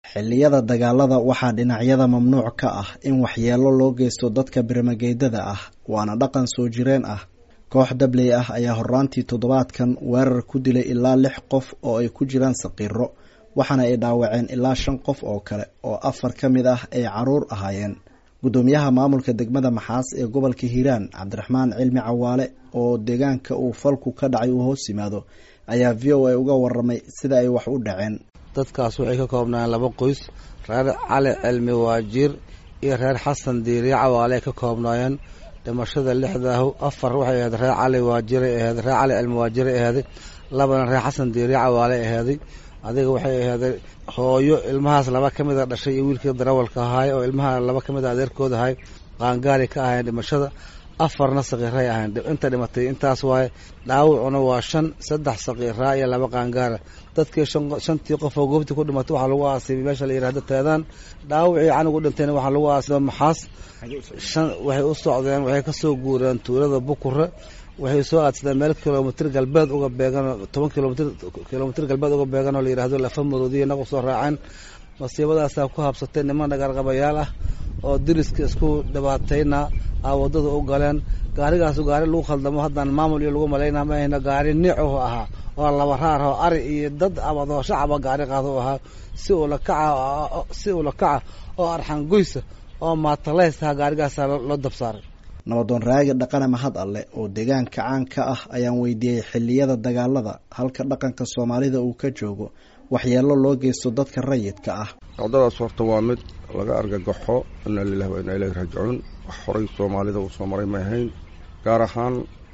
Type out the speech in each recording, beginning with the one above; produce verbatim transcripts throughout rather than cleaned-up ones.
xilliyada dagaalada waxaa dhinacyada mamnuuc ka ah in waxyeelo loo geysto dadka birmageydada ah waana dhaqan soo jireen ah. Koox dabley ah ayaa horraantii toddobaadkan weerar ku dilay ilaa lix qof oo ay ku jiraan saqiiro, waxaana ay dhaawaceen ilaa shan qof oo kale oo afar ka mid ah ay caruur ahaayeen. Gudoomiyaha maamulka degmada Maxaas ee gobolka Hiiraan Cabdiraxmaan Cilmi Cawaale oo deegaanka uu falku ka dhacay uu hoos yimaado ayaa V O A uga waramay sida ay wax u dhaceen. dadkaas waxay ka koobnaan laba qoys, reer Cali Cilmi Waajir iyo reer Xasan Diiri Cawaale ka koobnaayeen. dhimashada lixdaah afar waxay ahayd reer Cali Waajir ee ahayd reer Cali Cilmi Waajir ee ahayd labana reer Xasan Diiri Cawaale ee ahayd. adiga waxay ahayd hooyo ilmahaas laba kamid ah dhashay iyo wiilkii darawalka ahaa oo ilmaha laba kamid ah adeerkooda ahaa qaangaari ka ahayn. dhimashada afarna saqiiray ahayn. inta dhimatay intaas waay. dhaawacuna waa shan, saddex saqiira iyo laba qaangaar. dadkii shantii qof oo goobtii ku dhimatay waxa lagu aasay meesha la yiraahdo Teedaan. dhaawacii anigu dhintayna waxa lagu aasay Maxaas. shan waxay u socdeen, waxay ka soo guureen tuulada Bukure, waxay soo aadsadeen meel kilomitir galbeed uga beegan toban kilomitir kilomitir galbeed uga beegan oo la yiraahdo Lafa Maroodiye nagu soo raaceen. masiibadaas ku habsatay niman dhagar qabayaal ah oo diriska isku dhibaatayna ah wadada u galeen. gaarigaas gaari lagu khaldamo haddaan maamul iyo lagu maleynaa ma ahna gaari niico ahaa oo laba raar oo ari iyo dad abado shacab gaari qaado ahaa si uu la kaca si uu la kaca oo arxan goysa oo maataleysa gaarigaas loo dabsaaray. Nabadoon Raagi Dhaqane Mahad Alle oo deegaanka caan ka ah ayaan weydiiyay xilliyada dagaalada halka dhaqanka Soomaalida uu ka joogo waxyeelo loo geysto dadka rayidka ah. Codadaas horta waa mid laga argagaxo inna lillahi wa inna ilayhi raaji'uun. wax horay Soomaalida uu soo maray ma ahayn, gaar ahaan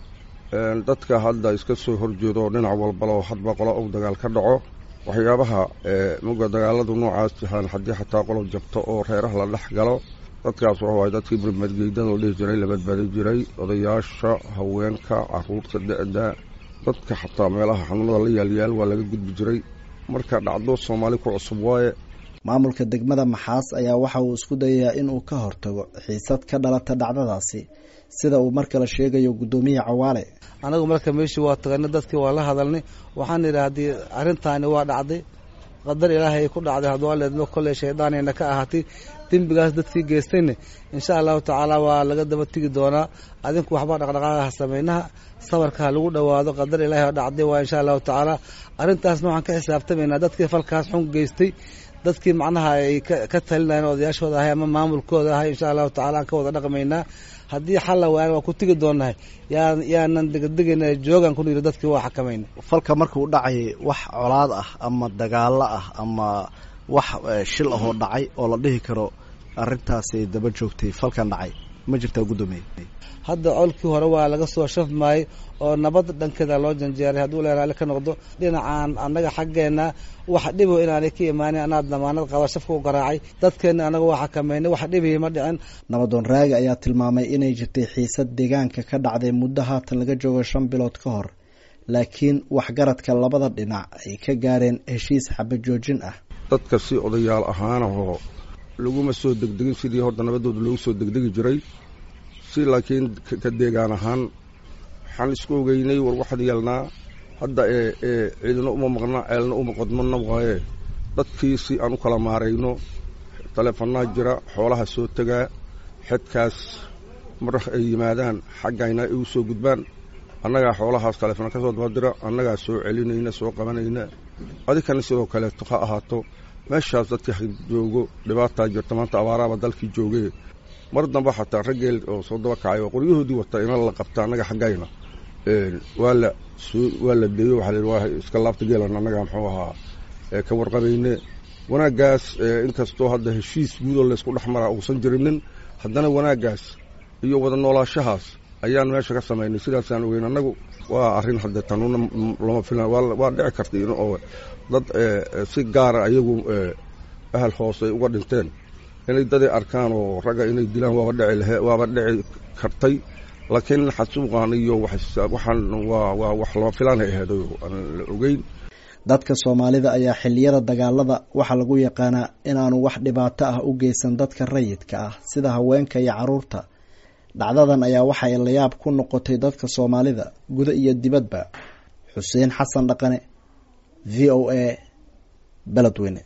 dadka hadda iska soo horjeedo dhinac walba oo hadba qolo uu dagaal ka dhaco. waxyaabaha muga dagaaladu noocaas tahan haddii xataa qolo jabto oo reeraha la dhex galo, dadkaas waxa way dadkii birmadgeydada oo dhigi jiray la badbaadin jiray, odayaasha, haweenka, caruurta da'da, dadka xataa meelaha xanuunada la yaalyaal waa laga gudbi jiray. marka dhacdo Soomaali ku cusub waaye. maamulka degmada Maxaas ayaa waxa uu isku dayaa in uu ka hortago xiisad ka dhalata dhacdadaasi, sida uu markale sheegayo gudoomiyaha Cawaale. anagu marka meeshii waa tagnay, dadkii waa la hadalnay, waxaan yiraahdii arrintaani waa dhacday, qadar Ilaahay ku dhacday, hadoo leedno kale shaydaanina ka ahaatay. dembigaas dadkii geystayna insha Allah taala waa laga daba tigi doonaa. adinku waxba dhaqdhaqaaqaha sameeynaha sabarka lagu dhawaado, qadar Ilaahay dhacday waa insha Allah taala. arrintaasna waxaan ka xisaabtamaynaa dadkii falkaas xun geystay, dadkii macnaha ay ka talinayeen odayaashooda ahay ama maamulkooda ahay insha Allah taala ka wada dhaqmaynaa. haddii xal la waayo waa ku tigi doonaa. yaan yaanan degdegayna joogan ku yiri dadkii waa xakameynay. falka markuu dhacay wax colaad ah ama dagaalo ah ama wax shil ah oo dhacay oo la dhihi karo arrintaas ay daba joogtay falkan dhacay ma jirtaa gudoomiye? hadda colkii hore waa laga soo shafmaay oo nabad dhankeeda loo janjeeray. hadduu leeyahay ka noqdo dhinacaan annaga xaggeena wax dhibo inaanay ka imaanin, anaad damaanad qaba shafka u garaacay dadkeena anaga waa xakameynay, wax dhibi ma dhicin. Nabadoon Raagi ayaa tilmaamay inay jirtay xiisad deegaanka ka dhacday muddo haatan laga joogo shan bilood ka hor, laakiin waxgaradka labada dhinac ay ka gaareen heshiis xabad joojin ah. dadka si odayaal ahaan oo laguma soo degdegin sidii horta nabadooda loogu soo degdegi jiray, si laakiin ka deegaan ahaan waxaan isku ogeynay war waxaad yeelnaa hadda ee ee ciidana uma maqnaa ceelna uma qodmana waaye. dadkii si aan u kala maarayno taleefanaa jira, xoolaha soo tagaa xidkaas mar ay yimaadaan xaggayna ay u soo gudbaan, annaga xoolahaas taleefana ka soo dabadira, annaga soo celinayna soo qabanayna. adikana sidoo kale tuqa ahaato meeshaas dadkii joogo dhibaataa jirta, maanta abaaraaba dalkii joogay. mar dambe xataa rageel oo soo daba kacay oo qoryahoodii wata in la qabta annaga xaggayna ee waa la waa la deeyo waxa la waa iska laabta geelan annaga muxuu ahaa ee ka warqabayne. wanaagaas inkastoo hadda heshiis guud oo la isku dhaxmara uusan jirinin, haddana wanaagaas iyo wada noolaashahaas ayaan meesha ka sameynay. sidaas aan ogeyn annagu waa arrin hadda tanuuna lama filan waa dhici kartay in oo dad si gaar ah ayagu ahal hoose uga dhinteen inay dadii arkaan oo ragga inay dilaan waaba dhici lahayd waaba dhici kartay, laakiin xasuuqan iyo waxaan waa waa wax lama filan ahayd aan la ogeyn. dadka Soomaalida ayaa xilliyada dagaalada waxa lagu yaqaanaa inaanu wax dhibaato ah u geysan dadka rayidka ah sida haweenka iyo caruurta. dhacdadan ayaa waxa ay la yaab ku noqotay dadka Soomaalida guda iyo dibadba. Xuseen Xasan Dhaqane, V O A, Beledweyne.